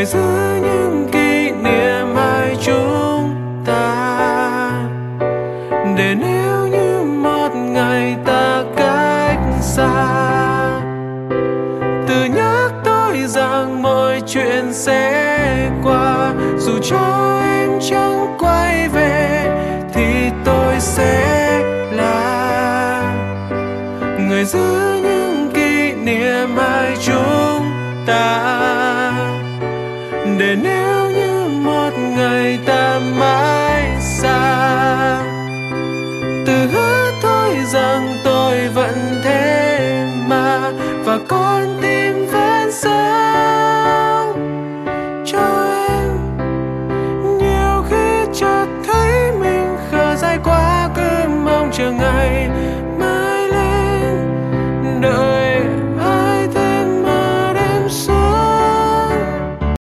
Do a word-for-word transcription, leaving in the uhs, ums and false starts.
giữ những kỷ niệm hai chúng ta, để nếu như một ngày ta cách xa, tự nhắc tôi rằng mọi chuyện sẽ qua. Dù cho em chẳng quay về thì tôi sẽ là người giữ những kỷ niệm hai chúng ta, để nếu như một ngày ta mãi xa, tự hứa tôi rằng tôi vẫn thế mà, và có